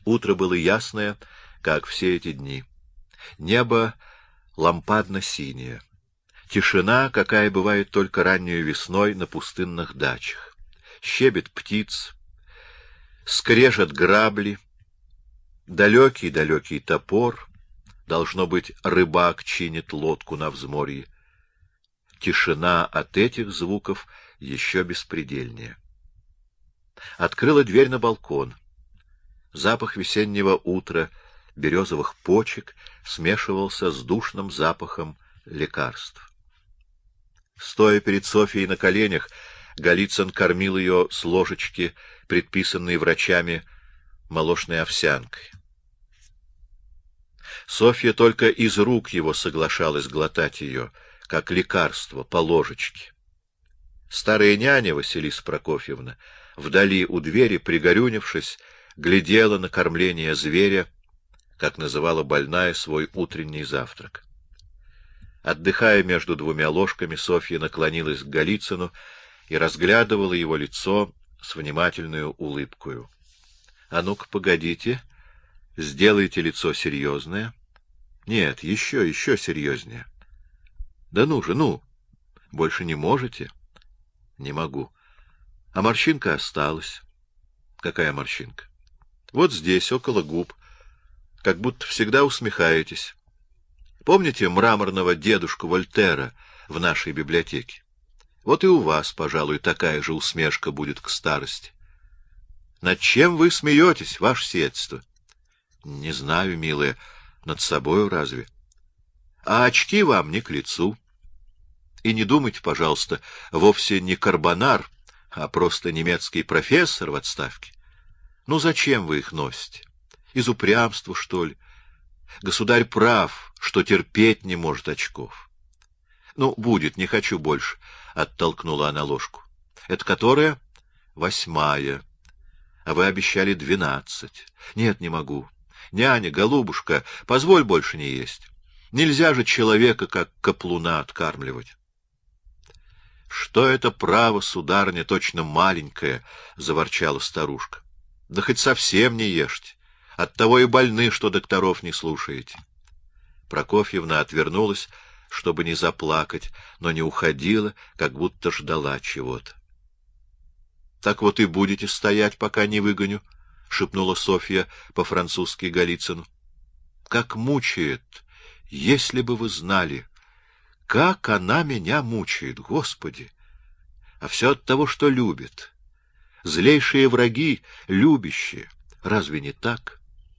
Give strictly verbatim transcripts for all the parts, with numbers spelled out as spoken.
Утро было ясное, как все эти дни. Небо лампадно-синее. Тишина, какая бывает только раннюю весной на пустынных дачах. Щебет птиц, скрежет грабли, далекий-далекий топор. Должно быть, рыбак чинит лодку на взморье. Тишина от этих звуков еще беспредельнее. Открыла дверь на балкон. Запах весеннего утра, березовых почек смешивался с душным запахом лекарств. Стоя перед Софьей на коленях, Голицын кормил ее с ложечки, предписанной врачами, молочной овсянкой. Софья только из рук его соглашалась глотать ее, как лекарство, по ложечке. Старая няня Василиса Прокофьевна, вдали у двери, пригорюнившись, глядела на кормление зверя, как называла больная свой утренний завтрак. Отдыхая между двумя ложками, Софья наклонилась к Голицыну и разглядывала его лицо с внимательной улыбкою. — А ну-ка, погодите, сделайте лицо серьезное. — Нет, еще, еще серьезнее. — Да ну же, ну! Больше не можете? — Не могу. — А морщинка осталась. — Какая морщинка? — Вот здесь, около губ. Как будто всегда усмехаетесь. Помните мраморного дедушку Вольтера в нашей библиотеке? Вот и у вас, пожалуй, такая же усмешка будет к старости. Над чем вы смеетесь, ваше сиятельство? Не знаю, милая, над собою разве? А очки вам не к лицу. И не думайте, пожалуйста, вовсе не карбонар, а просто немецкий профессор в отставке. Ну зачем вы их носите? Из упрямства, что ли? Государь прав, что терпеть не может очков. Ну, будет, не хочу больше, — оттолкнула она ложку. Это которая? Восьмая. А вы обещали двенадцать. Нет, не могу. Няня, голубушка, позволь больше не есть. Нельзя же человека, как каплуна, откармливать. Что это право, сударыня, точно маленькое, — заворчала старушка. Да хоть совсем не ешьте. Оттого и больны, что докторов не слушаете. Прокофьевна отвернулась, чтобы не заплакать, но не уходила, как будто ждала чего-то. — Так вот и будете стоять, пока не выгоню, — шепнула Софья по-французски Голицыну. — Как мучает, если бы вы знали, как она меня мучает, Господи! А все от того, что любит. Злейшие враги — любящие. Разве не так?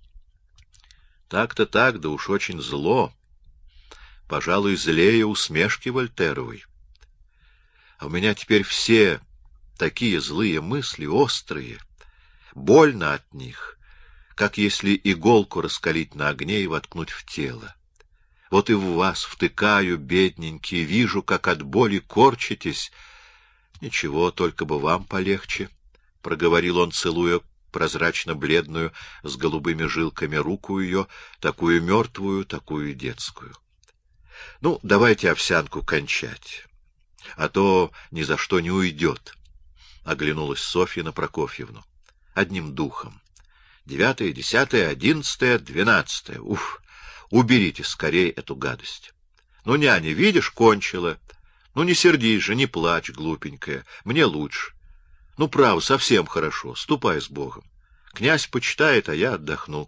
Так-то так, да уж очень зло. Пожалуй, злее усмешки Вольтеровой. А у меня теперь все такие злые мысли, острые. Больно от них, как если иголку раскалить на огне и воткнуть в тело. Вот и в вас втыкаю, бедненький, вижу, как от боли корчитесь. Ничего, только бы вам полегче, — проговорил он, целуя прозрачно-бледную, с голубыми жилками руку ее, такую мертвую, такую детскую. — Ну, давайте овсянку кончать, а то ни за что не уйдет, — оглянулась Софья на Прокофьевну. — Одним духом. Девятое, десятое, одиннадцатое, двенадцатое. Уф! Уберите скорее эту гадость. Ну, няня, видишь, кончила. Ну, не сердись же, не плачь, глупенькая. Мне лучше. Ну, право, совсем хорошо. Ступай с Богом. Князь почитает, а я отдохну.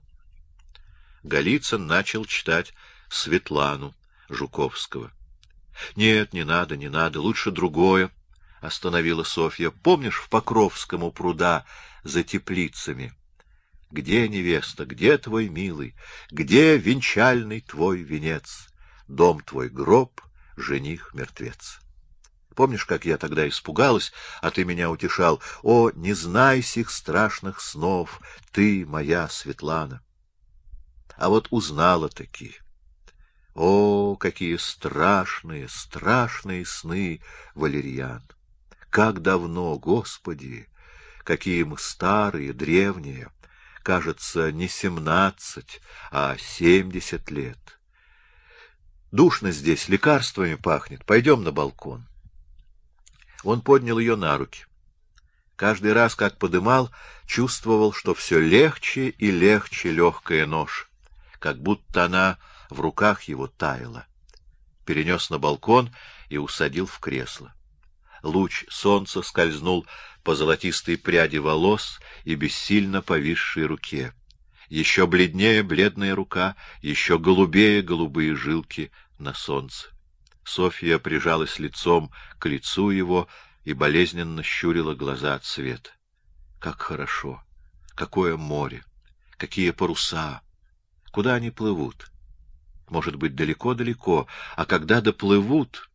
Голицын начал читать Светлану Жуковского. — Нет, не надо, не надо, лучше другое, — остановила Софья. — Помнишь, в Покровском у пруда за теплицами? Где невеста, где твой милый, где венчальный твой венец? Дом твой гроб, жених мертвец. Помнишь, как я тогда испугалась, а ты меня утешал? О, не знай сих страшных снов, ты, моя Светлана. А вот узнала-таки. О, какие страшные, страшные сны, Валерьян! Как давно, Господи! Какие мы старые, древние! Кажется, не семнадцать, а семьдесят лет. Душно здесь, лекарствами пахнет. Пойдем на балкон. Он поднял ее на руки. Каждый раз, как подымал, чувствовал, что все легче и легче легкая нож, как будто она в руках его таяла. Перенес на балкон и усадил в кресло. Луч солнца скользнул по золотистой пряди волос и бессильно повисшей руке. Еще бледнее бледная рука, еще голубее голубые жилки на солнце. Софья прижалась лицом к лицу его и болезненно щурила глаза от света. Как хорошо! Какое море! Какие паруса! Куда они плывут? Может быть, далеко-далеко, а когда доплывут...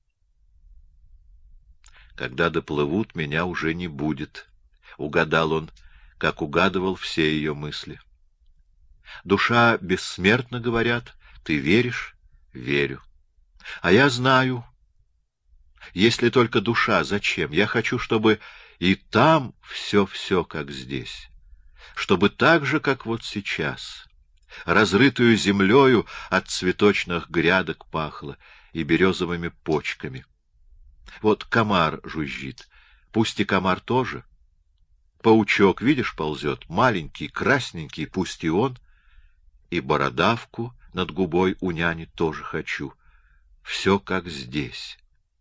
Когда доплывут, меня уже не будет, — угадал он, как угадывал все ее мысли. Душа бессмертна, говорят. Ты веришь? Верю. А я знаю. Если только душа, зачем? Я хочу, чтобы и там все-все, как здесь. Чтобы так же, как вот сейчас, разрытую землею от цветочных грядок пахло и березовыми почками. Вот комар жужжит. Пусть и комар тоже. Паучок, видишь, ползет, маленький, красненький, пусть и он. И бородавку над губой у няни тоже хочу. Все как здесь.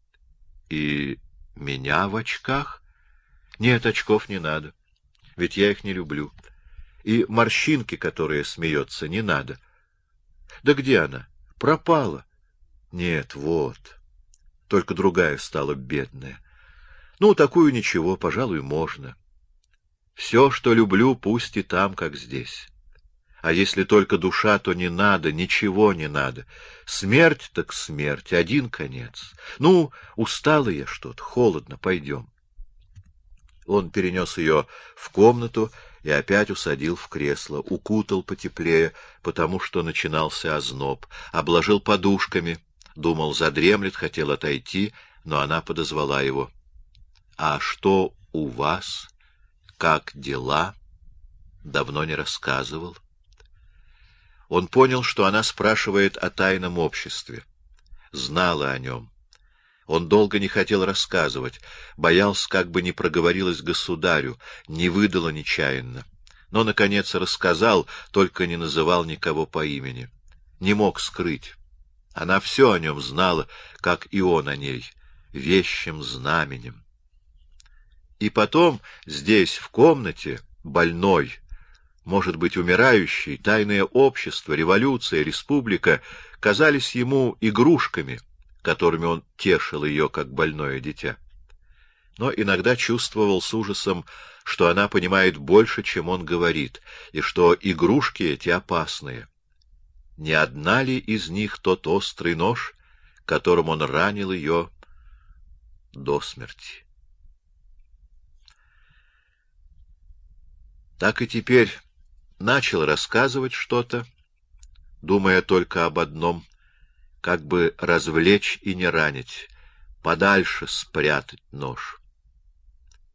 И меня в очках? Нет, очков не надо, ведь я их не люблю. И морщинки, которая смеется, не надо. Да где она? Пропала. Нет, вот. Только другая стала бедная. Ну, такую ничего, пожалуй, можно. Все, что люблю, пусть и там, как здесь. А если только душа, то не надо, ничего не надо. Смерть так смерть, один конец. Ну, устала я что-то, холодно, пойдем. Он перенес ее в комнату и опять усадил в кресло, укутал потеплее, потому что начинался озноб, обложил подушками, думал, задремлет, хотел отойти, но она подозвала его. — А что у вас? Как дела? Давно не рассказывал. Он понял, что она спрашивает о тайном обществе. Знала о нем. Он долго не хотел рассказывать, боялся, как бы не проговорилась государю, не выдала нечаянно. Но, наконец, рассказал, только не называл никого по имени. Не мог скрыть. Она все о нем знала, как и он о ней, вещим знаменем. И потом здесь, в комнате, больной, может быть, умирающий, тайное общество, революция, республика казались ему игрушками, которыми он тешил ее, как больное дитя. Но иногда чувствовал с ужасом, что она понимает больше, чем он говорит, и что игрушки эти опасные. Не одна ли из них тот острый нож, которым он ранил ее до смерти? Так и теперь начал рассказывать что-то, думая только об одном, как бы развлечь и не ранить, подальше спрятать нож.